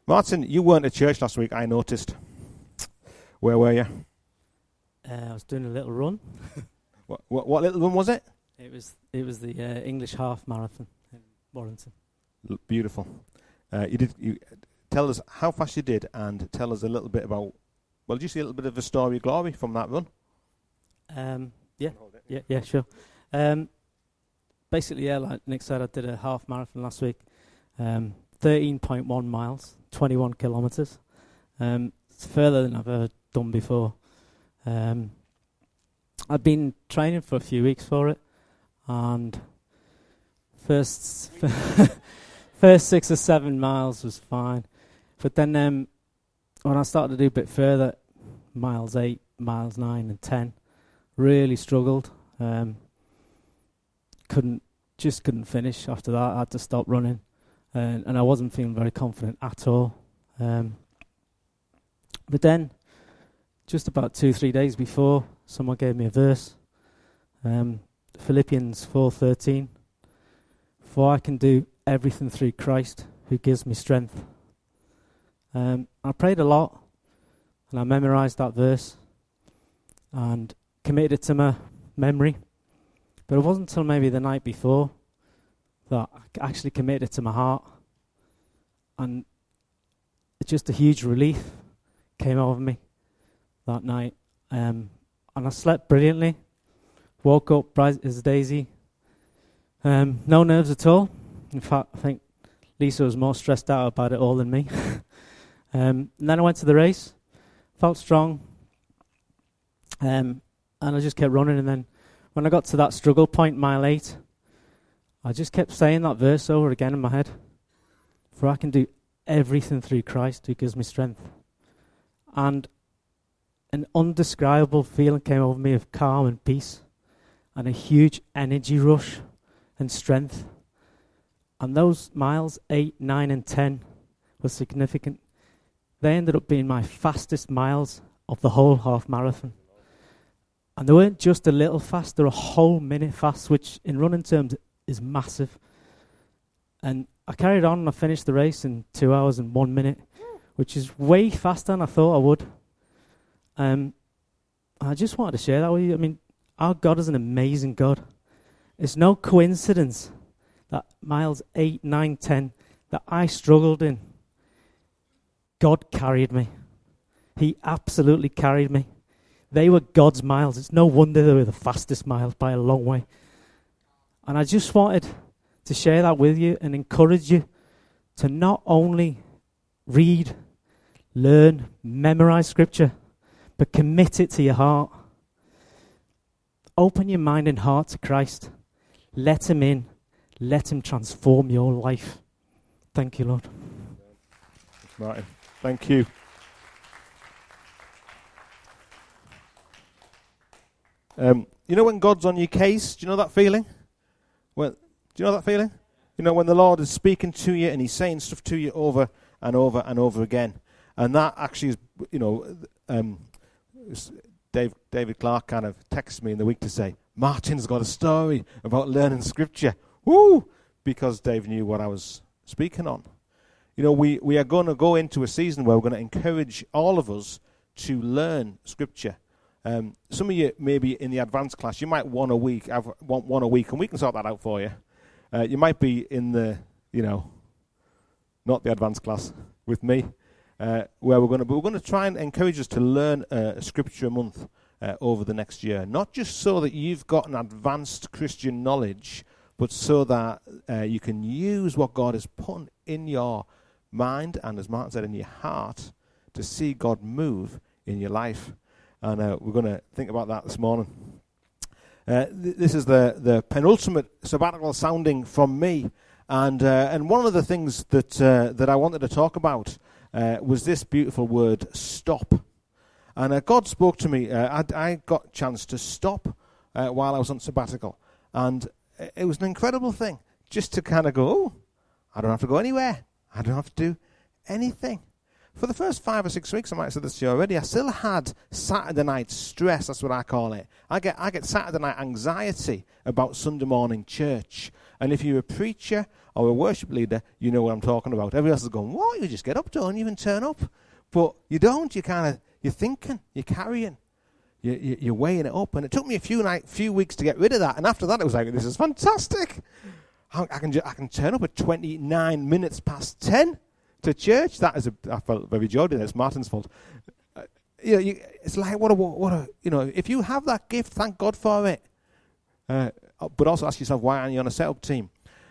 Martin, you weren't at church last week, I noticed. Where were you? I was doing a little run. What little run was it? It was the English half marathon in Warrington. Beautiful. You tell us how fast you did, and tell us a little bit about. Well, did you see a little bit of a story of glory from that run? Yeah, sure. Basically, like Nick said, I did a half marathon last week. 13.1 miles, 21 kilometres. It's further than I've ever done before. I've been training for a few weeks for it, and first 6 or 7 miles was fine. But then when I started to do a bit further, miles 8, miles 9 and 10, really struggled. Couldn't finish after that. I had to stop running, and I wasn't feeling very confident at all. But then, just about 2-3 days before, someone gave me a verse, Philippians 4:13. For I can do everything through Christ who gives me strength. I prayed a lot, and I memorized that verse, and committed it to my memory. But it wasn't until maybe the night before that I actually committed it to my heart, and it's just a huge relief came over me that night. And I slept brilliantly, woke up bright as a daisy, no nerves at all. In fact, I think Lisa was more stressed out about it all than me. And then I went to the race, felt strong, and I just kept running. And then when I got to that struggle point, mile 8, I just kept saying that verse over again in my head. For I can do everything through Christ who gives me strength. And an undescribable feeling came over me of calm and peace, and a huge energy rush and strength. And those miles 8, 9 and 10 were significant. They ended up being my fastest miles of the whole half marathon. And they weren't just a little fast, they're a whole minute fast, which in running terms is massive. And I carried on and I finished the race in 2 hours and 1 minute, which is way faster than I thought I would. I just wanted to share that with you. I mean, our God is an amazing God. It's no coincidence that miles 8, 9, 10 that I struggled in, God carried me. He absolutely carried me. They were God's miles. It's no wonder they were the fastest miles by a long way. And I just wanted to share that with you and encourage you to not only read, learn, memorize Scripture, but commit it to your heart. Open your mind and heart to Christ. Let him in. Let him transform your life. Thank you, Lord. Thanks, Martin. Thank you. You know when God's on your case? Do you know that feeling? Well, do you know that feeling? You know when the Lord is speaking to you and he's saying stuff to you over and over and over again. And that actually is, you know, David Clark kind of texted me in the week to say, Martin's got a story about learning Scripture. Woo! Because Dave knew what I was speaking on. You know, we are going to go into a season where we're going to encourage all of us to learn Scripture. Some of you, maybe in the advanced class, you might want one a week, and we can sort that out for you. You might be in the, you know, not the advanced class with me, where we're going to try and encourage us to learn a Scripture a month over the next year. Not just so that you've got an advanced Christian knowledge, but so that you can use what God has put in your mind and, as Martin said, in your heart to see God move in your life. And we're going to think about that this morning. This is the penultimate sabbatical sounding from me. And one of the things that I wanted to talk about was this beautiful word, stop. And God spoke to me. I got a chance to stop while I was on sabbatical. And it was an incredible thing just to kind of go, oh, I don't have to go anywhere. I don't have to do anything. For the first 5 or 6 weeks, I might have said this to you already, I still had Saturday night stress, that's what I call it. I get Saturday night anxiety about Sunday morning church. And if you're a preacher or a worship leader, you know what I'm talking about. Everybody else is going, what? You just get up, don't you even turn up? But you don't. You're thinking, you're carrying, you're weighing it up. And it took me a few weeks to get rid of that. And after that, it was like, this is fantastic. I can turn up at 29 minutes past 10 to church. I felt very Jordan. It's Martin's fault. It's like what a if you have that gift, thank God for it. But also ask yourself, why aren't you on a setup team?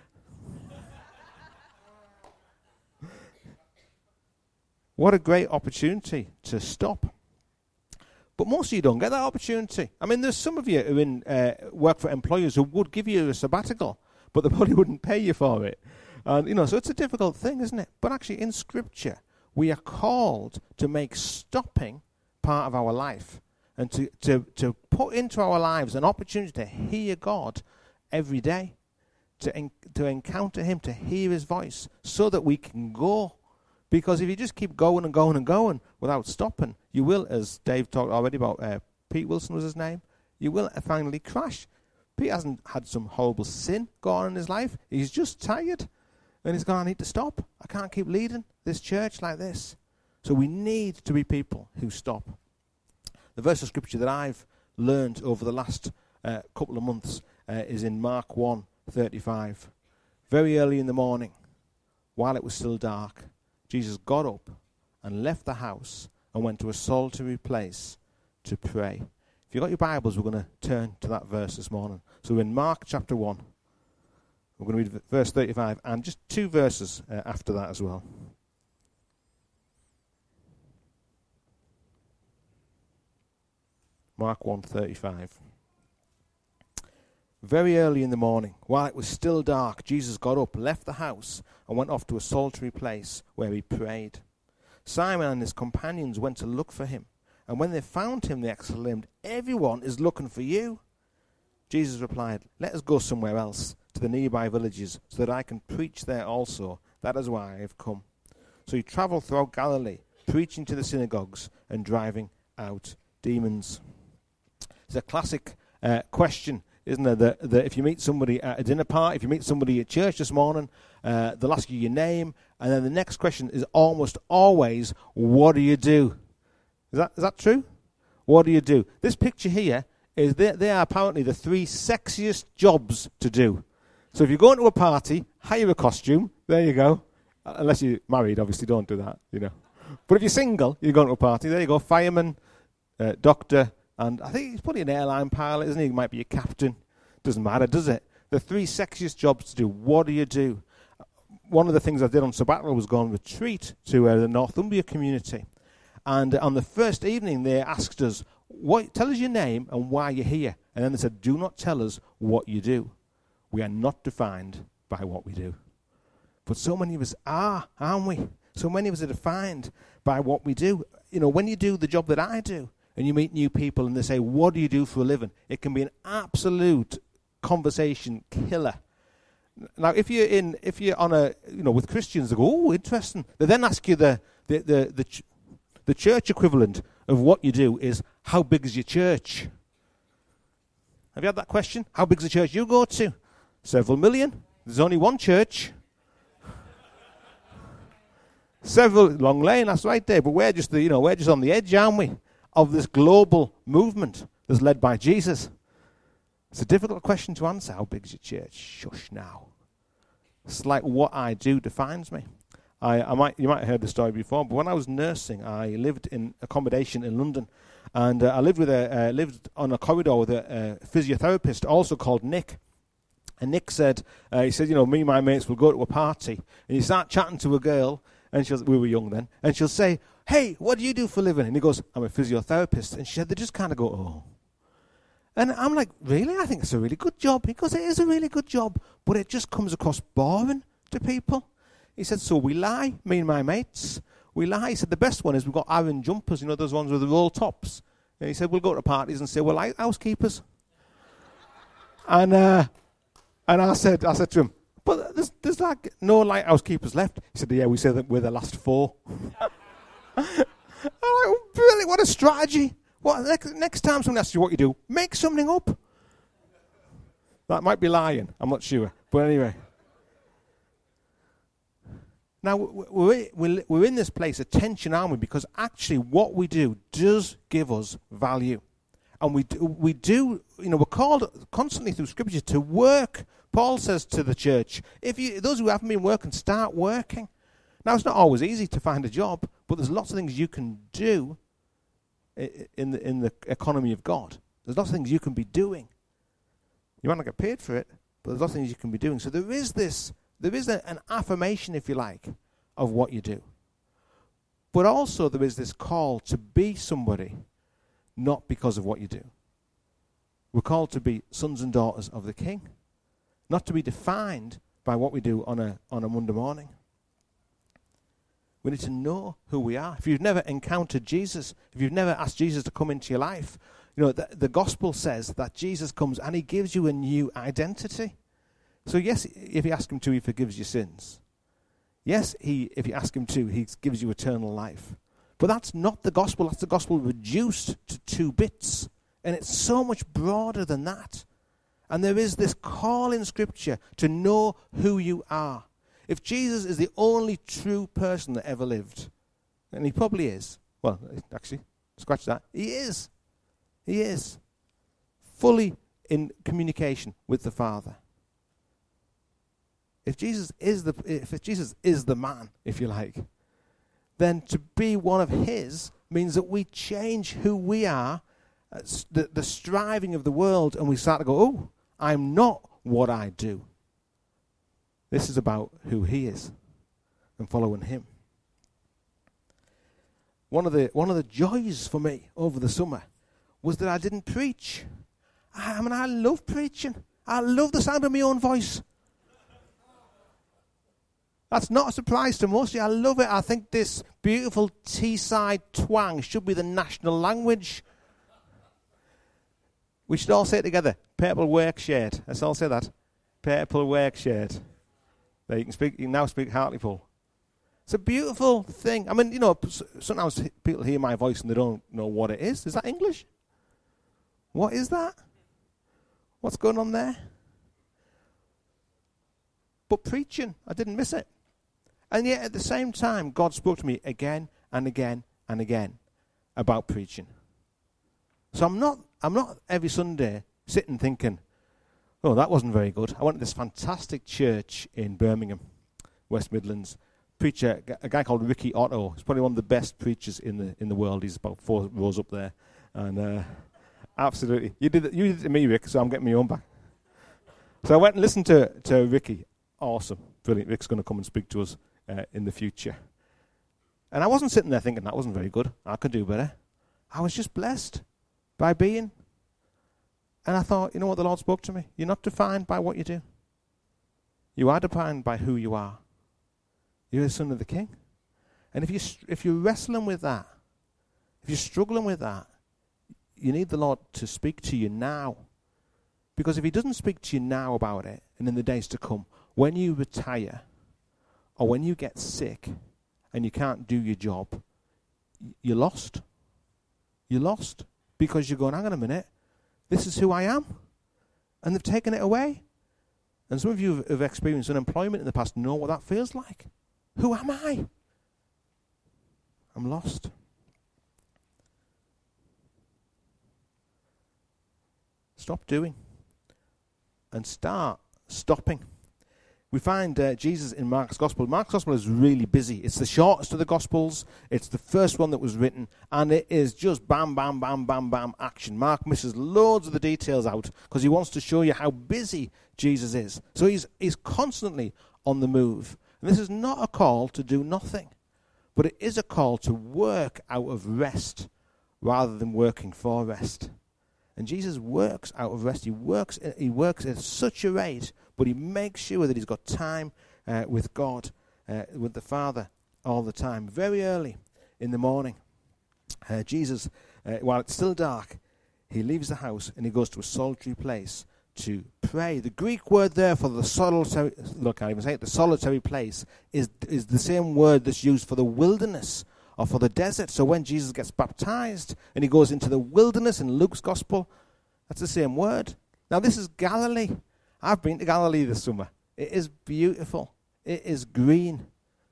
What a great opportunity to stop. But most of you don't get that opportunity. I mean, there's some of you who work for employers who would give you a sabbatical, but they probably wouldn't pay you for it. And, so it's a difficult thing, isn't it? But actually, in Scripture, we are called to make stopping part of our life and to put into our lives an opportunity to hear God every day, to encounter Him, to hear His voice, so that we can go. Because if you just keep going and going and going without stopping, you will, as Dave talked already about, Pete Wilson was his name, you will finally crash. Pete hasn't had some horrible sin go on in his life. He's just tired. And he's going, I need to stop. I can't keep leading this church like this. So we need to be people who stop. The verse of Scripture that I've learned over the last couple of months is in Mark 1:35. Very early in the morning, while it was still dark, Jesus got up and left the house and went to a solitary place to pray. If you've got your Bibles, we're going to turn to that verse this morning. So in Mark chapter 1, we're going to read verse 35 and just 2 verses after that as well. Mark 1:35. Very early in the morning, while it was still dark, Jesus got up, left the house, and went off to a solitary place where he prayed. Simon and his companions went to look for him, and when they found him, they exclaimed, "Everyone is looking for you." Jesus replied, "Let us go somewhere else, to the nearby villages, so that I can preach there also. That is why I have come." So he traveled throughout Galilee, preaching to the synagogues and driving out demons. It's a classic question, isn't it? That if you meet somebody at a dinner party, if you meet somebody at church this morning, they'll ask you your name, and then the next question is almost always, what do you do? Is that true? What do you do? This picture here is they are apparently the 3 sexiest jobs to do. So if you go into a party, hire a costume, there you go. Unless you're married, obviously don't do that, But if you're single, you're going to a party, there you go, fireman, doctor, and I think he's probably an airline pilot, isn't he? He might be a captain. Doesn't matter, does it? The 3 sexiest jobs to do. What do you do? One of the things I did on sabbatical was go on retreat to the Northumbria community. And on the first evening, they asked us, tell us your name and why you're here. And then they said, do not tell us what you do. We are not defined by what we do. But so many of us are, aren't we? So many of us are defined by what we do. When you do the job that I do, and you meet new people and they say, what do you do for a living? It can be an absolute conversation killer. Now, if you're on with Christians, they go, oh, interesting. They then ask you the church equivalent of what you do is, how big is your church? Have you had that question? How big is the church you go to? Several million. There's only one church. Several, Long Lane, that's right there. But we're just on the edge, aren't we, of this global movement that's led by Jesus. It's a difficult question to answer. How big is your church? Shush now. It's like what I do defines me. You might have heard the story before, but when I was nursing, I lived in accommodation in London, and I lived on a corridor with a physiotherapist, also called Nick. And Nick said, me and my mates will go to a party, and you start chatting to a girl, and we were young then, and she'll say, "Hey, what do you do for a living?" And he goes, "I'm a physiotherapist." And she said, they just kind of go, "Oh." And I'm like, really? I think it's a really good job. He goes, it is a really good job, but it just comes across boring to people. He said, so we lie, me and my mates. We lie. He said, the best one is we've got iron jumpers, those ones with the roll tops. And he said, we'll go to parties and say, we're like housekeepers. And I said to him, but there's like no lighthouse keepers left. He said, yeah, we say that we're the last 4. I'm like, really, what a strategy. Well, next time someone asks you what you do, make something up. That might be lying, I'm not sure. But anyway. Now, we're in this place of tension, aren't we? Because actually what we do does give us value. And we do, we're called constantly through Scripture to work. Paul says to the church, those who haven't been working, start working. Now, it's not always easy to find a job, but there's lots of things you can do in the economy of God. There's lots of things you can be doing. You might not get paid for it, but there's lots of things you can be doing. So there is an affirmation, if you like, of what you do. But also there is this call to be somebody, not because of what you do. We're called to be sons and daughters of the King, not to be defined by what we do on a Monday morning. We need to know who we are. If you've never encountered Jesus, if you've never asked Jesus to come into your life, the gospel says that Jesus comes and he gives you a new identity. So yes, if you ask him to, he forgives your sins. Yes, if you ask him to, he gives you eternal life. But that's not the gospel. That's the gospel reduced to 2 bits. And it's so much broader than that. And there is this call in Scripture to know who you are. If Jesus is the only true person that ever lived, and he probably is, well, actually, scratch that, he is. He is. Fully in communication with the Father. If Jesus is the man, if you like, then to be one of his means that we change who we are, the striving of the world, and we start to go, oh, I'm not what I do. This is about who he is and following him. One of the joys for me over the summer was that I didn't preach. I love preaching. I love the sound of my own voice. That's not a surprise to most of you. I love it. I think this beautiful Teesside twang should be the national language. We should all say it together. Purple work shirt. Let's all say that. Purple work shirt. There, you can now speak Hartlepool. It's a beautiful thing. I mean, sometimes people hear my voice and they don't know what it is. Is that English? What is that? What's going on there? But preaching, I didn't miss it. And yet at the same time, God spoke to me again and again and again about preaching. So I'm not every Sunday sitting thinking, oh, that wasn't very good. I went to this fantastic church in Birmingham, West Midlands. Preacher, a guy called Ricky Otto. He's probably one of the best preachers in the world. He's about 4 rows up there. And absolutely. You did it to me, Rick, so I'm getting my own back. So I went and listened to Ricky. Awesome. Brilliant. Rick's going to come and speak to us in the future. And I wasn't sitting there thinking, that wasn't very good. I could do better. I was just blessed by being. And I thought, you know what, the Lord spoke to me. You're not defined by what you do. You are defined by who you are. You're a son of the King. And if you're wrestling with that, if you're struggling with that, you need the Lord to speak to you now. Because if he doesn't speak to you now about it, and in the days to come, when you retire, or when you get sick, and you can't do your job, you're lost. You're lost. Because you're going, hang on a minute, this is who I am. And they've taken it away. And some of you have experienced unemployment in the past know what that feels like. Who am I? I'm lost. Stop doing. And start stopping. We find Jesus in Mark's Gospel. Mark's Gospel is really busy. It's the shortest of the Gospels. It's the first one that was written. And it is just bam, bam, bam, bam, bam, action. Mark misses loads of the details out because he wants to show you how busy Jesus is. So he's constantly on the move. And this is not a call to do nothing. But it is a call to work out of rest rather than working for rest. And Jesus works out of rest. He works at such a rate, but he makes sure that he's got time with God, with the Father all the time. Very early in the morning, Jesus, while it's still dark, he leaves the house and he goes to a solitary place to pray. The Greek word there for the solitary, look, I can't even say it, the solitary place is the same word that's used for the wilderness or for the desert. So when Jesus gets baptized and he goes into the wilderness in Luke's Gospel, that's the same word. Now this is Galilee. I've been to Galilee this summer. It is beautiful. It is green.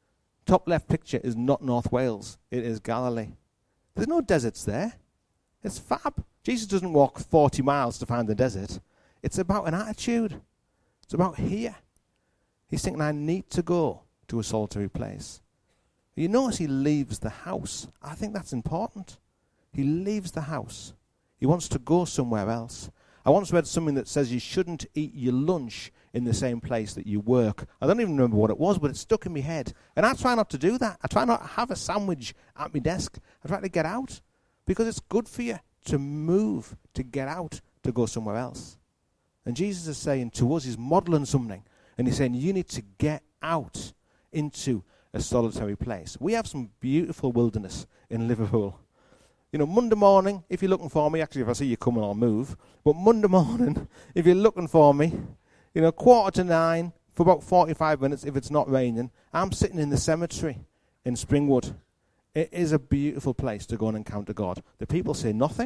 Top left picture is not North Wales. It is Galilee. There's no deserts there. It's fab. Jesus doesn't walk 40 miles to find the desert. It's about an attitude. It's about here. He's thinking, I need to go to a solitary place. You notice he leaves the house. I think that's important. He leaves the house. He wants to go somewhere else. I once read something that says you shouldn't eat your lunch in the same place that you work. I don't even remember what it was, but it stuck in my head. And I try not to do that. I try not to have a sandwich at my desk. I try to get out because it's good for you to move, to get out, to go somewhere else. And Jesus is saying to us, he's modeling something. And he's saying, you need to get out into a solitary place. We have some beautiful wilderness in Liverpool. You know, Monday morning, if you're looking for me, actually if I see you coming, I'll move. But Monday morning, if you're looking for me, 9:15 for about 45 minutes, if it's not raining, I'm sitting in the cemetery in Springwood. It is a beautiful place to go and encounter God. The people say nothing.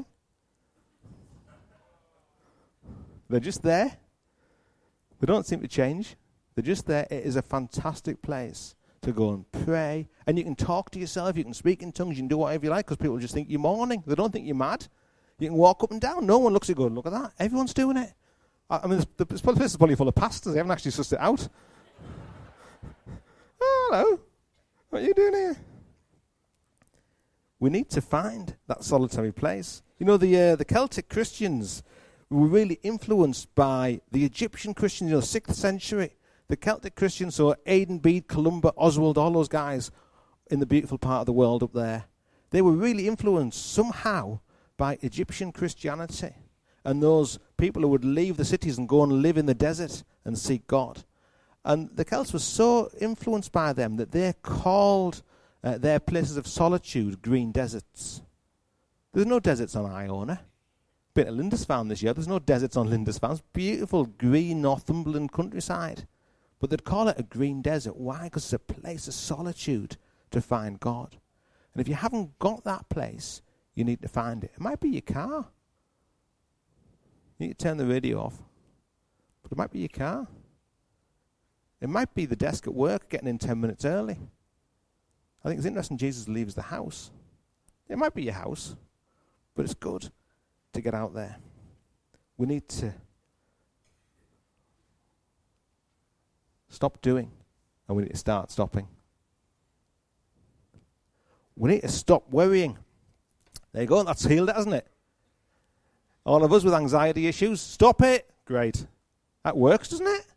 They're just there. They don't seem to change. They're just there. It is a fantastic place to go and pray. And you can talk to yourself. You can speak in tongues. You can do whatever you like because people just think you're mourning. They don't think you're mad. You can walk up and down. No one looks at you going, look at that. Everyone's doing it. I mean, this place is probably full of pastors. They haven't actually sussed it out. Oh, hello. What are you doing here? We need to find that solitary place. You know, the Celtic Christians were really influenced by the Egyptian Christians, 6th century. The Celtic Christians, so Aidan, Bede, Columba, Oswald, all those guys in the beautiful part of the world up there, they were really influenced somehow by Egyptian Christianity and those people who would leave the cities and go and live in the desert and seek God. And the Celts were so influenced by them that they called their places of solitude green deserts. There's no deserts on Iona. Bit of Lindisfarne this year. There's no deserts on Lindisfarne. It's beautiful green Northumberland countryside. But they'd call it a green desert. Why? Because it's a place of solitude to find God. And if you haven't got that place, you need to find it. It might be your car. You need to turn the radio off. But it might be your car. It might be the desk at work getting in 10 minutes early. I think it's interesting Jesus leaves the house. It might be your house, but it's good to get out there. We need to stop doing, and we need to start stopping. We need to stop worrying. There you go, that's healed it, hasn't it? All of us with anxiety issues, stop it. Great. That works, doesn't it?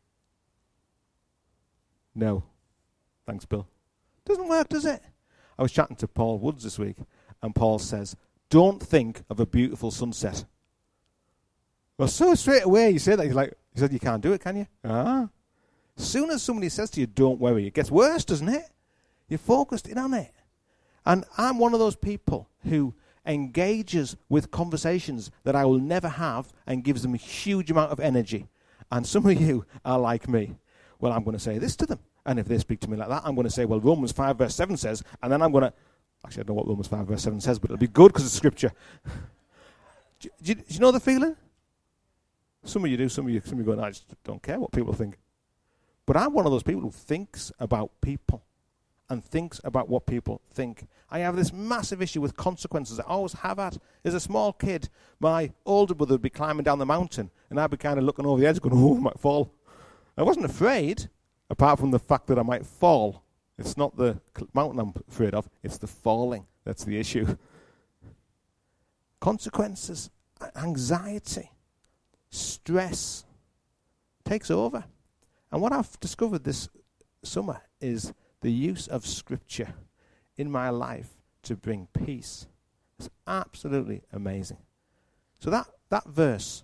No. Thanks, Bill. Doesn't work, does it? I was chatting to Paul Woods this week, and Paul says, don't think of a beautiful sunset. Well, so straight away you say that, he said, you can't do it, can you? As soon as somebody says to you, don't worry, it gets worse, doesn't it? You're focused in on it. And I'm one of those people who engages with conversations that I will never have and gives them a huge amount of energy. And some of you are like me. Well, I'm going to say this to them. And if they speak to me like that, I'm going to say, well, Romans 5 verse 7 says, and then I'm going to, actually I don't know what Romans 5 verse 7 says, but it'll be good because it's scripture. do you know the feeling? Some of you do, some of you go, I just don't care what people think. But I'm one of those people who thinks about people and thinks about what people think. I have this massive issue with consequences. I always have had. As a small kid, my older brother would be climbing down the mountain, and I'd be kind of looking over the edge going, oh, I might fall. I wasn't afraid, apart from the fact that I might fall. It's not the mountain I'm afraid of, it's the falling that's the issue. Consequences, anxiety, stress takes over. And what I've discovered this summer is the use of scripture in my life to bring peace. It's absolutely amazing. So that verse,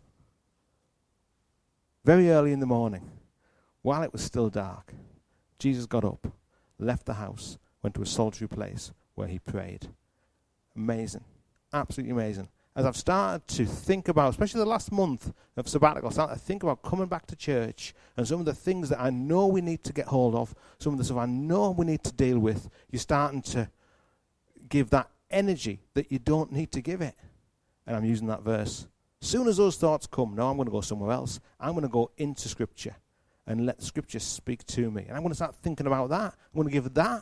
very early in the morning, while it was still dark, Jesus got up, left the house, went to a solitary place where he prayed. Amazing. Absolutely amazing. As I've started to think about, especially the last month of sabbatical, I started to think about coming back to church and some of the things that I know we need to get hold of, some of the stuff I know we need to deal with, you're starting to give that energy that you don't need to give it. And I'm using that verse. As soon as those thoughts come, no, I'm going to go somewhere else. I'm going to go into Scripture and let Scripture speak to me. And I'm going to start thinking about that. I'm going to give that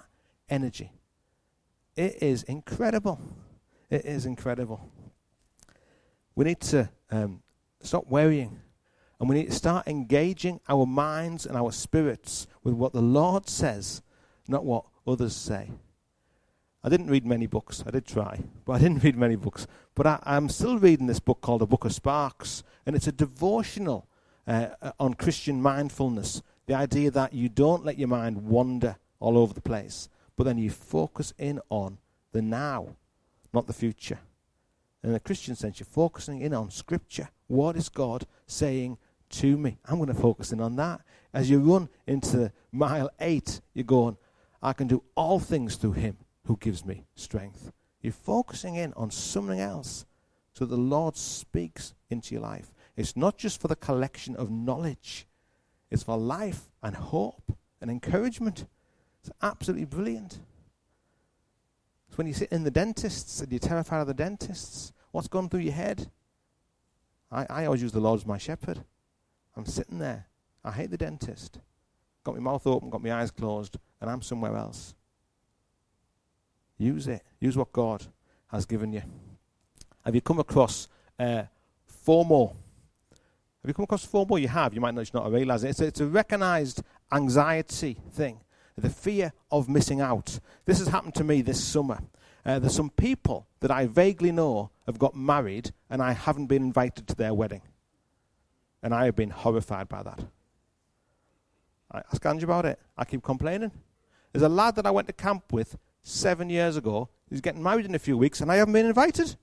energy. It is incredible. It is incredible. We need to stop worrying, and we need to start engaging our minds and our spirits with what the Lord says, not what others say. I didn't read many books. I did try, but I didn't read many books. But I'm still reading this book called The Book of Sparks, and it's a devotional on Christian mindfulness. The idea that you don't let your mind wander all over the place, but then you focus in on the now, not the future. In a Christian sense, you're focusing in on Scripture. What is God saying to me? I'm going to focus in on that. As you run into mile 8, you're going, I can do all things through him who gives me strength. You're focusing in on something else so the Lord speaks into your life. It's not just for the collection of knowledge. It's for life and hope and encouragement. It's absolutely brilliant. It's when you sit in the dentists and you're terrified of the dentists. What's gone through your head? I always use the Lord as my shepherd. I'm sitting there. I hate the dentist. Got my mouth open, got my eyes closed, and I'm somewhere else. Use it. Use what God has given you. Have you come across FOMO? Have you come across FOMO? You have. You might not realize it. It's a recognized anxiety thing. The fear of missing out. This has happened to me this summer. There's some people that I vaguely know have got married and I haven't been invited to their wedding. And I have been horrified by that. I ask Angie about it. I keep complaining. There's a lad that I went to camp with 7 years ago. He's getting married in a few weeks and I haven't been invited.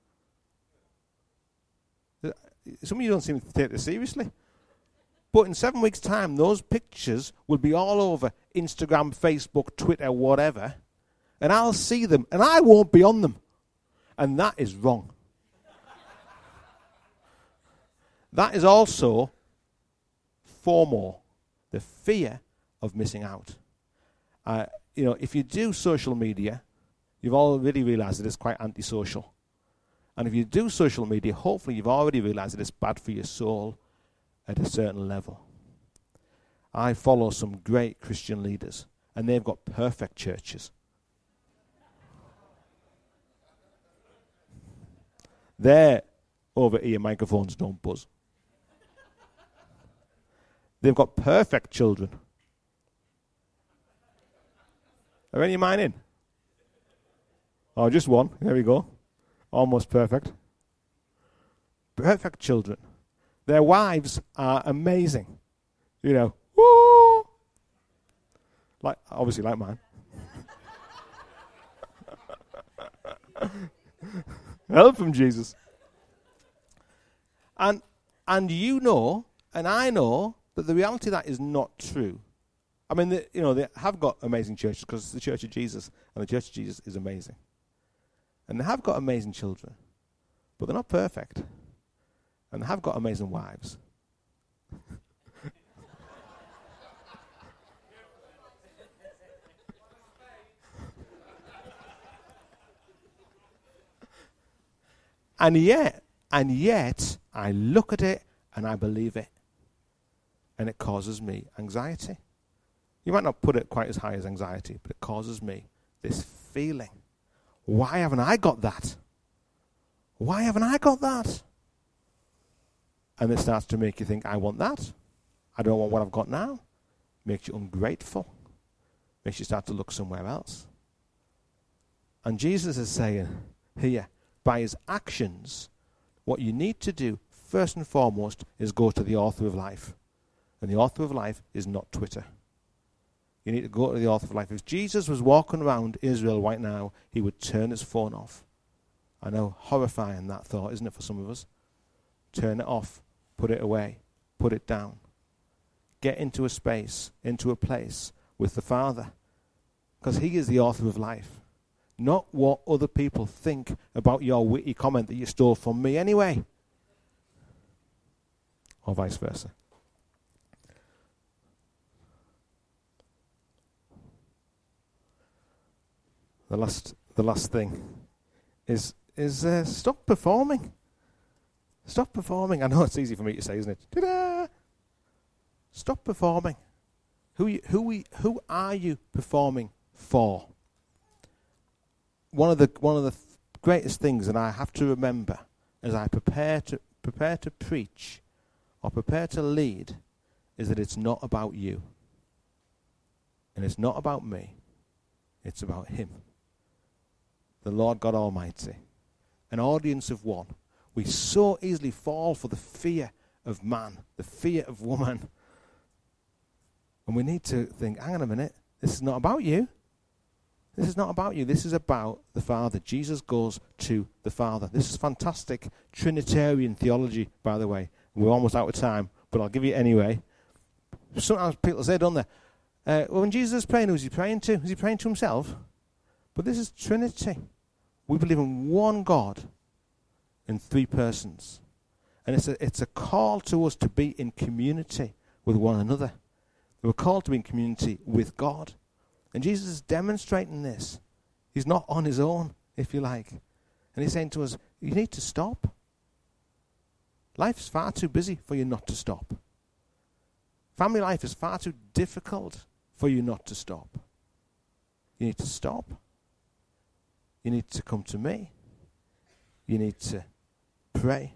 Some of you don't seem to take this seriously. But in 7 weeks' time, those pictures will be all over Instagram, Facebook, Twitter, whatever. And I'll see them, and I won't be on them. And that is wrong. That is also FOMO, the fear of missing out. If you do social media, you've already realized that it's quite antisocial. And if you do social media, hopefully you've already realized that it's bad for your soul at a certain level. I follow some great Christian leaders, and they've got perfect churches. Their over-ear microphones don't buzz. They've got perfect children. Are any of mine in? Oh, just one. There we go. Almost perfect. Perfect children. Their wives are amazing. Woo! Obviously like mine. Help from Jesus. And you know, and I know, that the reality of that is not true. I mean, they have got amazing churches because it's the Church of Jesus, and the Church of Jesus is amazing. And they have got amazing children, but they're not perfect. And they have got amazing wives. And yet, I look at it and I believe it. And it causes me anxiety. You might not put it quite as high as anxiety, but it causes me this feeling. Why haven't I got that? Why haven't I got that? And it starts to make you think, I want that. I don't want what I've got now. Makes you ungrateful. Makes you start to look somewhere else. And Jesus is saying here, by his actions, what you need to do, first and foremost, is go to the author of life. And the author of life is not Twitter. You need to go to the author of life. If Jesus was walking around Israel right now, he would turn his phone off. I know, horrifying that thought, isn't it, for some of us? Turn it off, put it away, put it down. Get into a space, into a place with the Father. Because he is the author of life. Not what other people think about your witty comment that you stole from me anyway. Or vice versa. The last thing is stop performing. Stop performing. I know it's easy for me to say, isn't it? Ta-da! Stop performing. Who are you performing for? one of the greatest things that I have to remember as I prepare to preach or prepare to lead is that it's not about you. And it's not about me. It's about him. The Lord God Almighty. An audience of one. We so easily fall for the fear of man, the fear of woman. And we need to think, hang on a minute, this is not about you. This is not about you. This is about the Father. Jesus goes to the Father. This is fantastic Trinitarian theology, by the way. We're almost out of time, but I'll give you it anyway. Sometimes people say, don't they, well, when Jesus is praying, who's he praying to? Is he praying to himself? But this is Trinity. We believe in one God in three persons. And it's a call to us to be in community with one another. We're called to be in community with God. And Jesus is demonstrating this. He's not on his own, if you like. And he's saying to us, you need to stop. Life's far too busy for you not to stop. Family life is far too difficult for you not to stop. You need to stop. You need to come to me. You need to pray.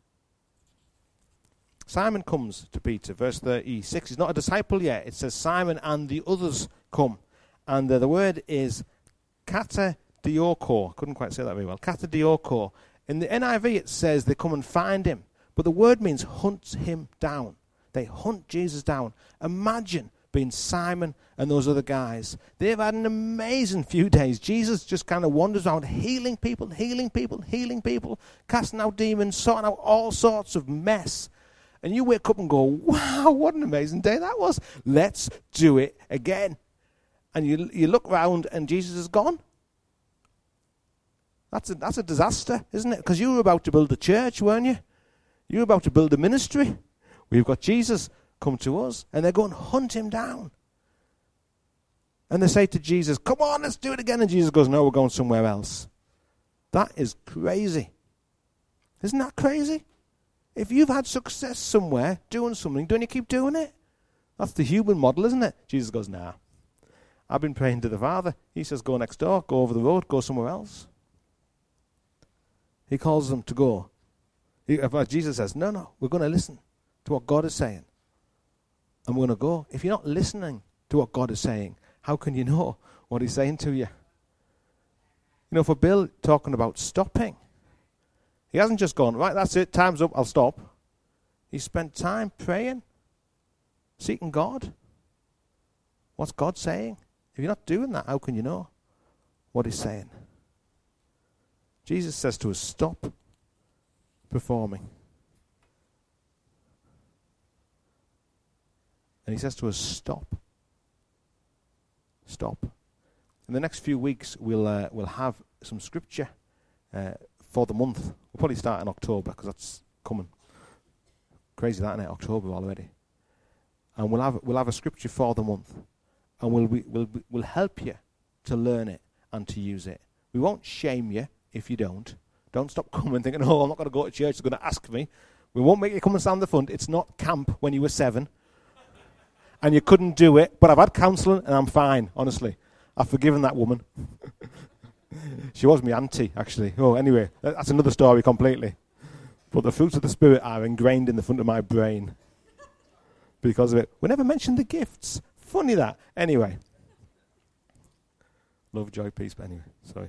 Simon comes to Peter, verse 36. He's not a disciple yet. It says Simon and the others come. And the word is katadioko. Couldn't quite say that very well. Katadioko. In the NIV it says they come and find him. But the word means hunt him down. They hunt Jesus down. Imagine being Simon and those other guys. They've had an amazing few days. Jesus just kind of wanders around healing people, casting out demons, sorting out all sorts of mess. And you wake up and go, wow, what an amazing day that was. Let's do it again. And you look around and Jesus is gone. That's a disaster, isn't it? Because you were about to build a church, weren't you? You were about to build a ministry. We've got Jesus come to us, and they're going to hunt him down. And they say to Jesus, come on, let's do it again. And Jesus goes, no, we're going somewhere else. That is crazy. Isn't that crazy? If you've had success somewhere, doing something, don't you keep doing it? That's the human model, isn't it? Jesus goes, nah. I've been praying to the Father. He says, go next door, go over the road, go somewhere else. He calls them to go. Jesus says, no, we're going to listen to what God is saying. And we're going to go. If you're not listening to what God is saying, how can you know what he's saying to you? You know, for Bill talking about stopping, he hasn't just gone, right, that's it, time's up, I'll stop. He spent time praying, seeking God. What's God saying? If you're not doing that, how can you know what he's saying? Jesus says to us, stop performing. And he says to us, stop. Stop. In the next few weeks, we'll have some scripture for the month. We'll probably start in October, because that's coming. Crazy that, isn't it? October already. And we'll have a scripture for the month. And we'll help you to learn it and to use it. We won't shame you if you don't. Don't stop coming thinking, oh, I'm not going to go to church, they're going to ask me. We won't make you come and stand in the front. It's not camp when you were 7. And you couldn't do it, but I've had counselling and I'm fine, honestly. I've forgiven that woman. She was my auntie, actually. Oh, anyway, that's another story completely. But the fruits of the Spirit are ingrained in the front of my brain because of it. We never mentioned the gifts. Funny that. Anyway. Love, joy, peace, but anyway, sorry.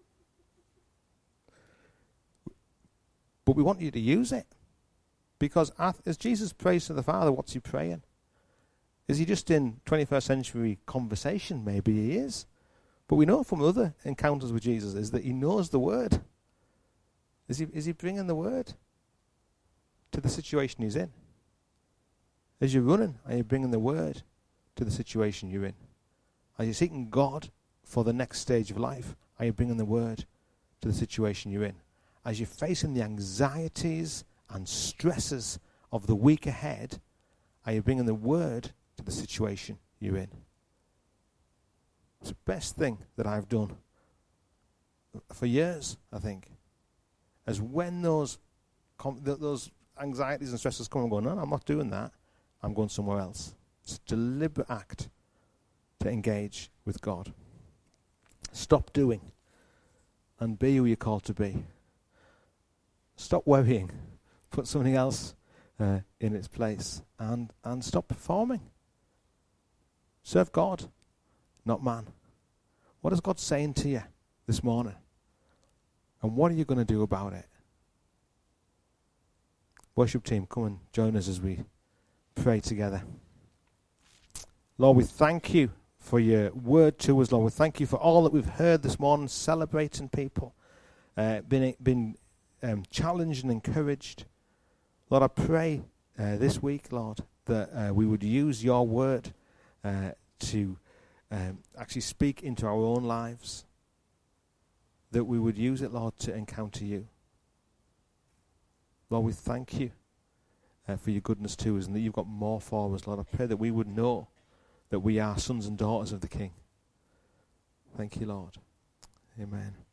But we want you to use it. Because as Jesus prays to the Father, what's he praying? Is he just in 21st century conversation? Maybe he is. But we know from other encounters with Jesus is that he knows the word. Is he bringing the word to the situation he's in? As you're running, are you bringing the word to the situation you're in? Are you seeking God for the next stage of life? Are you bringing the word to the situation you're in? As you're facing the anxieties and stresses of the week ahead, are you bringing the word to the situation you're in? It's the best thing that I've done for years, I think. As when those anxieties and stresses come and go, no, I'm not doing that. I'm going somewhere else. It's a deliberate act to engage with God. Stop doing. and be who you're called to be. Stop worrying. Put something else in its place, and stop performing. Serve God, not man. What is God saying to you this morning? And what are you going to do about it? Worship team, come and join us as we pray together. Lord, we thank you for your word to us, Lord. We thank you for all that we've heard this morning, celebrating people, been challenged and encouraged. Lord, I pray this week, Lord, that we would use your word to actually speak into our own lives, that we would use it, Lord, to encounter you. Lord, we thank you for your goodness to us and that you've got more for us, Lord. I pray that we would know that we are sons and daughters of the King. Thank you, Lord. Amen.